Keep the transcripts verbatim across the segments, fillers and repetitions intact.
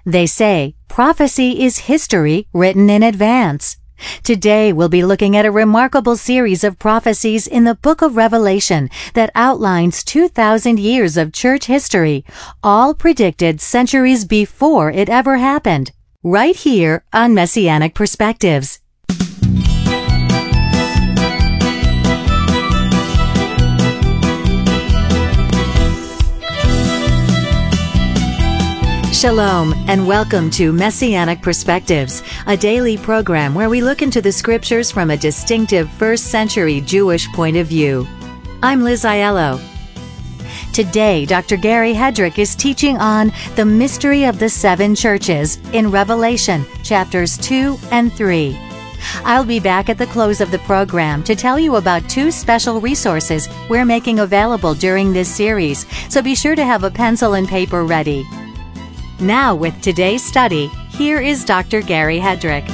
They say prophecy is history written in advance. Today we'll be looking at a remarkable series of prophecies in the book of Revelation that outlines two thousand years of church history, all predicted centuries before it ever happened, right here on Messianic Perspectives. Shalom, and welcome to Messianic Perspectives, a daily program where we look into the scriptures from a distinctive first century Jewish point of view. I'm Liz Aiello. Today, Doctor Gary Hedrick is teaching on the mystery of the seven churches in Revelation chapters two and three. I'll be back at the close of the program to tell you about two special resources we're making available during this series, so be sure to have a pencil and paper ready. Now, with today's study, here is Doctor Gary Hedrick.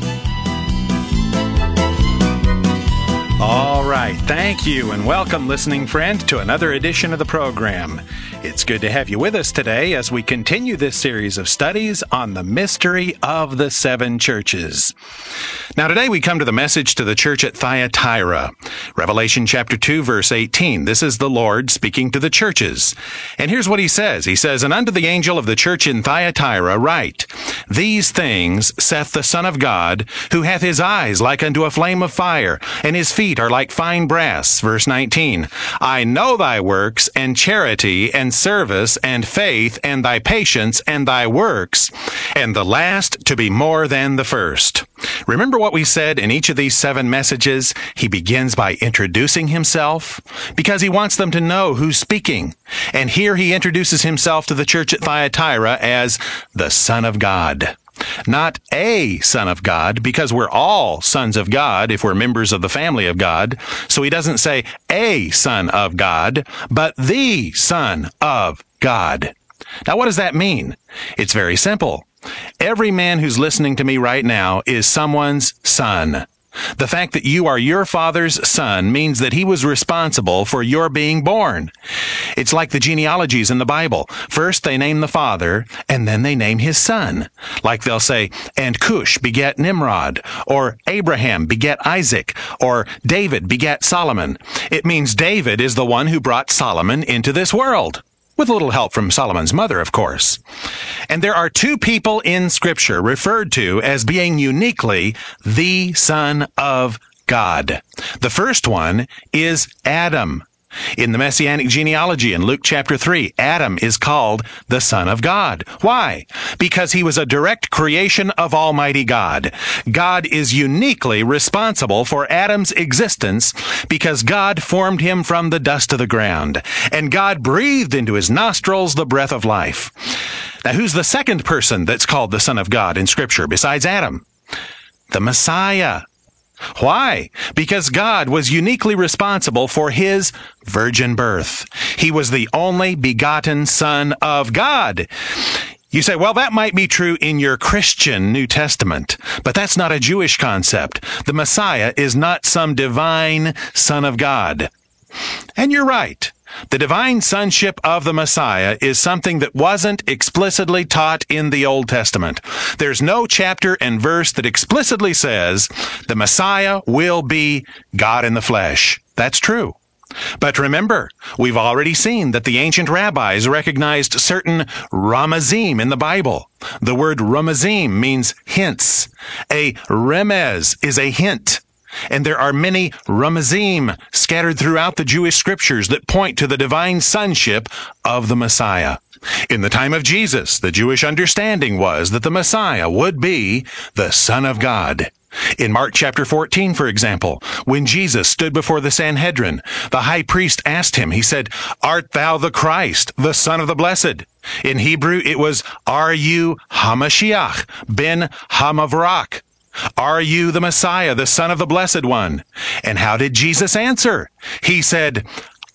All right, thank you, and welcome, listening friend, to another edition of the program. It's good to have you with us today as we continue this series of studies on the mystery of the seven churches. Now, today we come to the message to the church at Thyatira. Revelation chapter two, verse eighteen. This is the Lord speaking to the churches. And here's what he says. He says, "And unto the angel of the church in Thyatira write, These things saith the Son of God, who hath his eyes like unto a flame of fire, and his feet are like fine brass." Verse nineteen. "I know thy works, and charity, and service, and faith, and thy patience, and thy works, and the last to be more than the first." Remember what we said in each of these seven messages? He begins by introducing himself because he wants them to know who's speaking. And here he introduces himself to the church at Thyatira as the Son of God. Not a Son of God, because we're all sons of God if we're members of the family of God. So he doesn't say a Son of God, but the Son of God. Now, what does that mean? It's very simple. Every man who's listening to me right now is someone's son. The fact that you are your father's son means that he was responsible for your being born. It's like the genealogies in the Bible. First they name the father, and then they name his son. Like they'll say, "And Cush begat Nimrod," or "Abraham begat Isaac," or "David begat Solomon." It means David is the one who brought Solomon into this world. With a little help from Solomon's mother, of course. And there are two people in Scripture referred to as being uniquely the Son of God. The first one is Adam. In the Messianic genealogy in Luke chapter three, Adam is called the Son of God. Why? Because he was a direct creation of Almighty God. God is uniquely responsible for Adam's existence because God formed him from the dust of the ground, and God breathed into his nostrils the breath of life. Now, who's the second person that's called the Son of God in Scripture besides Adam? The Messiah. Why? Because God was uniquely responsible for his virgin birth. He was the only begotten Son of God. You say, well, that might be true in your Christian New Testament, but that's not a Jewish concept. The Messiah is not some divine Son of God. And you're right. The divine sonship of the Messiah is something that wasn't explicitly taught in the Old Testament. There's no chapter and verse that explicitly says the Messiah will be God in the flesh. That's true. But remember, we've already seen that the ancient rabbis recognized certain ramazim in the Bible. The word ramazim means hints. A remez is a hint. And there are many ramazim scattered throughout the Jewish scriptures that point to the divine sonship of the Messiah. In the time of Jesus, the Jewish understanding was that the Messiah would be the Son of God. In Mark chapter fourteen, for example, when Jesus stood before the Sanhedrin, the high priest asked him, he said, "Art thou the Christ, the Son of the Blessed?" In Hebrew, it was, "Are you Hamashiach ben Hamavrak?" Are you the Messiah, the Son of the Blessed One? And how did Jesus answer? He said,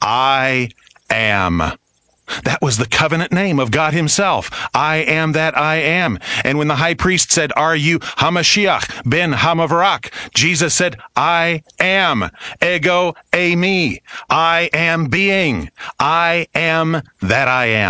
"I am." That was the covenant name of God himself. I am that I am. And when the high priest said, "Are you Hamashiach ben Hamavrak?" Jesus said, "I am. Ego eimi. I am being. I am that I am."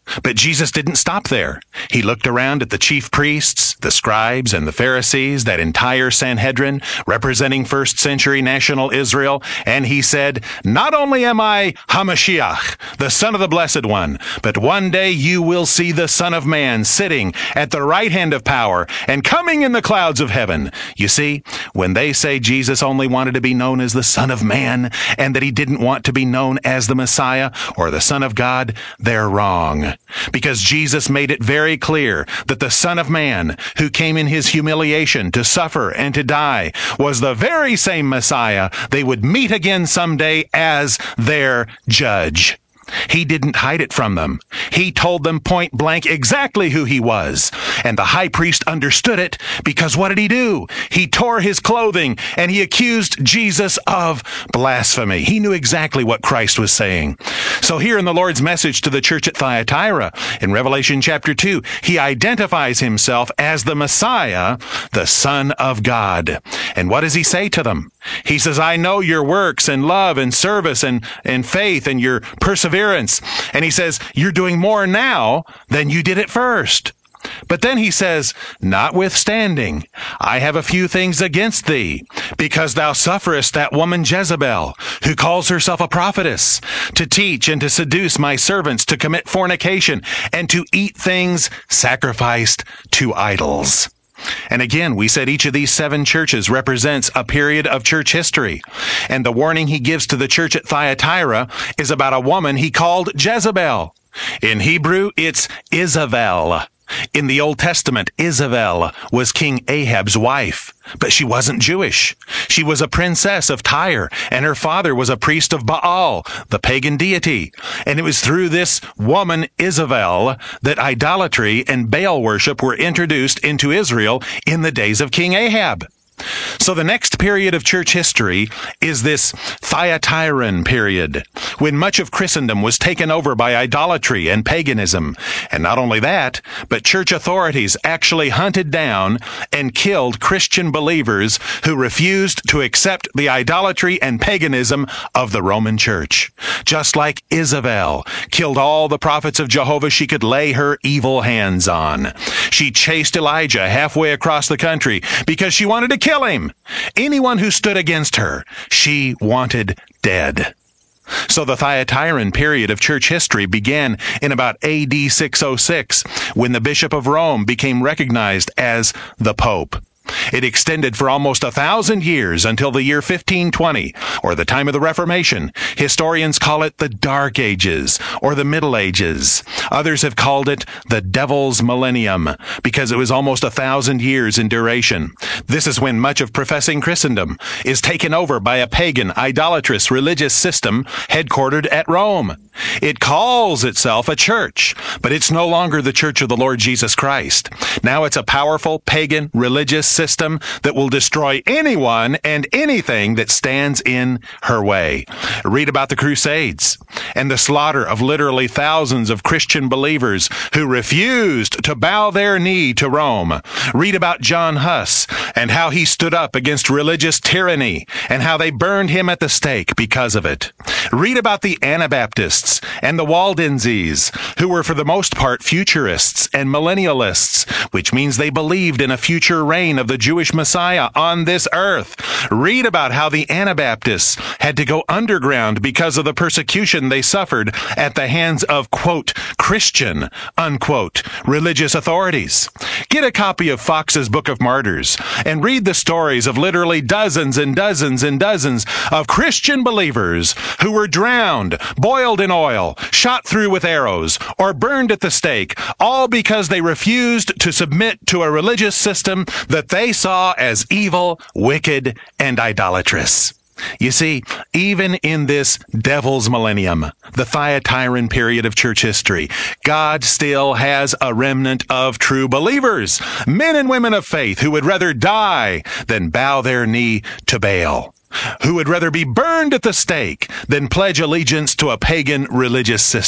But Jesus didn't stop there. He looked around at the chief priests, the scribes, and the Pharisees, that entire Sanhedrin representing first century national Israel, and he said, "Not only am I HaMashiach, the Son of the Blessed One, but one day you will see the Son of Man sitting at the right hand of power and coming in the clouds of heaven." You see, when they say Jesus only wanted to be known as the Son of Man and that he didn't want to be known as the Messiah or the Son of God, they're wrong. Because Jesus made it very clear that the Son of Man, who came in his humiliation to suffer and to die, was the very same Messiah they would meet again someday as their judge. He didn't hide it from them. He told them point blank exactly who he was. And the high priest understood it because what did he do? He tore his clothing and he accused Jesus of blasphemy. He knew exactly what Christ was saying. So here in the Lord's message to the church at Thyatira, in Revelation chapter two, he identifies himself as the Messiah, the Son of God. And what does he say to them? He says, "I know your works and love and service and, and faith and your perseverance." And he says, "You're doing more now than you did at first." But then he says, "Notwithstanding, I have a few things against thee, because thou sufferest that woman Jezebel, who calls herself a prophetess, to teach and to seduce my servants to commit fornication and to eat things sacrificed to idols." And again, we said each of these seven churches represents a period of church history. And the warning he gives to the church at Thyatira is about a woman he called Jezebel. In Hebrew, it's Isabel. In the Old Testament, Isabel was King Ahab's wife, but she wasn't Jewish. She was a princess of Tyre, and her father was a priest of Baal, the pagan deity. And it was through this woman, Isabel, that idolatry and Baal worship were introduced into Israel in the days of King Ahab. So the next period of church history is this Thyatiran period, when much of Christendom was taken over by idolatry and paganism. And not only that, but church authorities actually hunted down and killed Christian believers who refused to accept the idolatry and paganism of the Roman Church. Just like Isabel killed all the prophets of Jehovah she could lay her evil hands on. She chased Elijah halfway across the country because she wanted to kill him. Anyone who stood against her, she wanted dead. So the Thyatiran period of church history began in about A D six oh six, when the Bishop of Rome became recognized as the Pope. It extended for almost a thousand years until the year fifteen twenty, or the time of the Reformation. Historians call it the Dark Ages, or the Middle Ages. Others have called it the Devil's Millennium, because it was almost a thousand years in duration. This is when much of professing Christendom is taken over by a pagan, idolatrous religious system headquartered at Rome. It calls itself a church, but it's no longer the Church of the Lord Jesus Christ. Now it's a powerful pagan religious system that will destroy anyone and anything that stands in her way. Read about the Crusades and the slaughter of literally thousands of Christian believers who refused to bow their knee to Rome. Read about John Huss and how he stood up against religious tyranny and how they burned him at the stake because of it. Read about the Anabaptists and the Waldenses, who were for the most part futurists and millennialists, which means they believed in a future reign of the Jewish Messiah on this earth. Read about how the Anabaptists had to go underground because of the persecution they suffered at the hands of, quote, Christian, unquote, religious authorities. Get a copy of Fox's Book of Martyrs and read the stories of literally dozens and dozens and dozens of Christian believers who were drowned, boiled in oil, shot through with arrows, or burned at the stake, all because they refused to submit to a religious system that they saw as evil, wicked, and idolatrous. You see, even in this devil's millennium, the Thyatiran period of church history, God still has a remnant of true believers, men and women of faith who would rather die than bow their knee to Baal, who would rather be burned at the stake than pledge allegiance to a pagan religious system.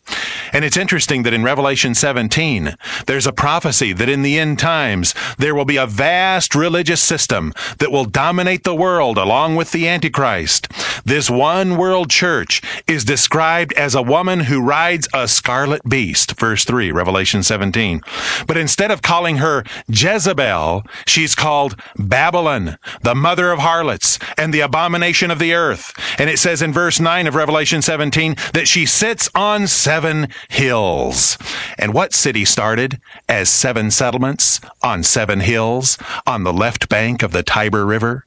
And it's interesting that in Revelation seventeen, there's a prophecy that in the end times, there will be a vast religious system that will dominate the world along with the Antichrist. This one world church is described as a woman who rides a scarlet beast, verse three, Revelation seventeen. But instead of calling her Jezebel, she's called Babylon, the mother of harlots and the abomination of the earth. And it says in verse nine of Revelation seventeen that she sits on seven hills. And what city started as seven settlements on seven hills on the left bank of the Tiber River?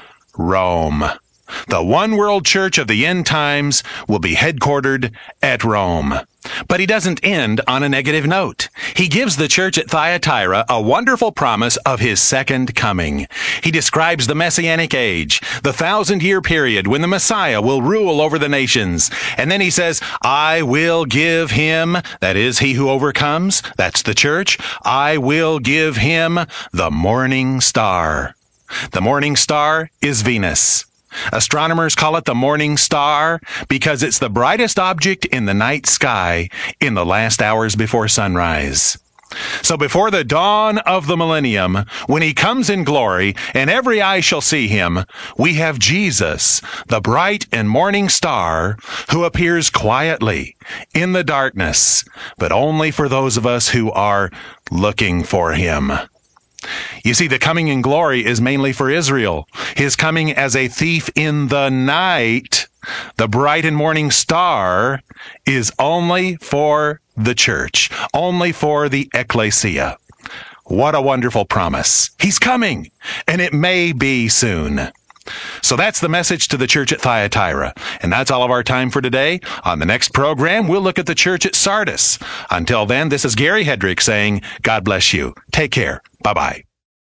Rome. The one world church of the end times will be headquartered at Rome. But he doesn't end on a negative note. He gives the church at Thyatira a wonderful promise of his second coming. He describes the Messianic age, the thousand-year period when the Messiah will rule over the nations. And then he says, I will give him, that is, he who overcomes, that's the church, I will give him the morning star. The morning star is Venus. Astronomers call it the morning star because it's the brightest object in the night sky in the last hours before sunrise. So before the dawn of the millennium, when he comes in glory and every eye shall see him, we have Jesus, the bright and morning star, who appears quietly in the darkness, but only for those of us who are looking for him. You see, the coming in glory is mainly for Israel. His coming as a thief in the night, the bright and morning star, is only for the church, only for the ecclesia. What a wonderful promise. He's coming, and it may be soon. So that's the message to the church at Thyatira. And that's all of our time for today. On the next program, we'll look at the church at Sardis. Until then, this is Gary Hedrick saying, God bless you. Take care. Bye-bye.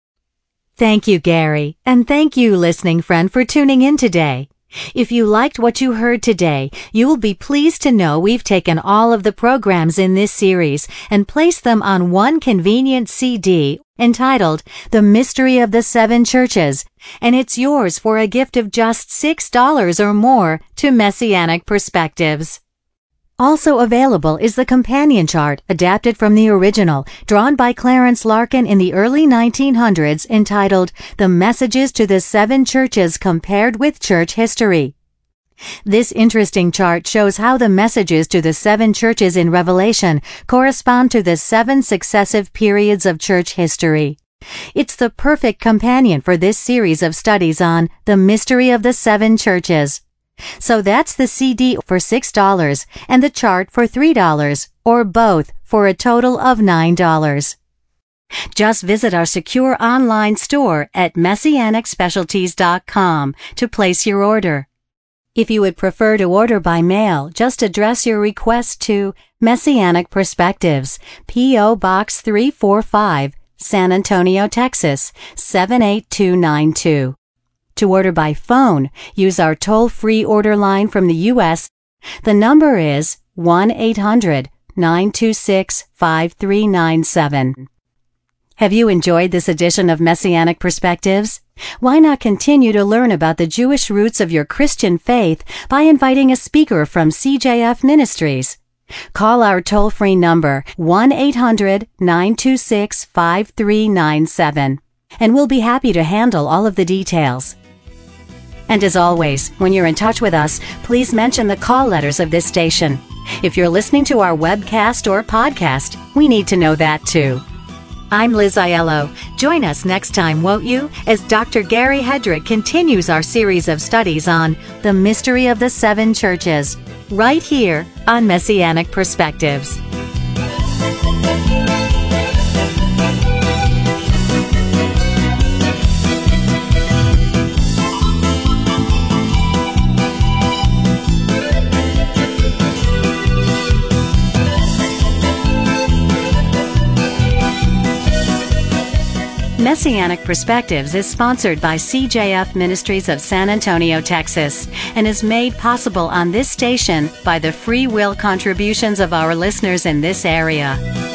Thank you, Gary. And thank you, listening friend, for tuning in today. If you liked what you heard today, you will be pleased to know we've taken all of the programs in this series and placed them on one convenient C D entitled The Mystery of the Seven Churches, and it's yours for a gift of just six dollars or more to Messianic Perspectives. Also available is the companion chart adapted from the original, drawn by Clarence Larkin in the early nineteen hundreds, entitled The Messages to the Seven Churches Compared with Church History. This interesting chart shows how the messages to the seven churches in Revelation correspond to the seven successive periods of church history. It's the perfect companion for this series of studies on the mystery of the seven churches. So that's the C D for six dollars and the chart for three dollars, or both for a total of nine dollars. Just visit our secure online store at messianic specialties dot com to place your order. If you would prefer to order by mail, just address your request to Messianic Perspectives, P O Box three forty-five, San Antonio, Texas, seven eight two nine two. To order by phone, use our toll-free order line from the U S. The number is one eight hundred nine two six five three nine seven. Have you enjoyed this edition of Messianic Perspectives? Why not continue to learn about the Jewish roots of your Christian faith by inviting a speaker from C J F Ministries? Call our toll-free number one eight hundred nine two six five three nine seven, and we'll be happy to handle all of the details. And as always, when you're in touch with us, please mention the call letters of this station. If you're listening to our webcast or podcast, we need to know that too. I'm Liz Aiello. Join us next time, won't you, as Doctor Gary Hedrick continues our series of studies on the mystery of the seven churches, right here on Messianic Perspectives. Messianic Perspectives is sponsored by C J F Ministries of San Antonio, Texas, and is made possible on this station by the free will contributions of our listeners in this area.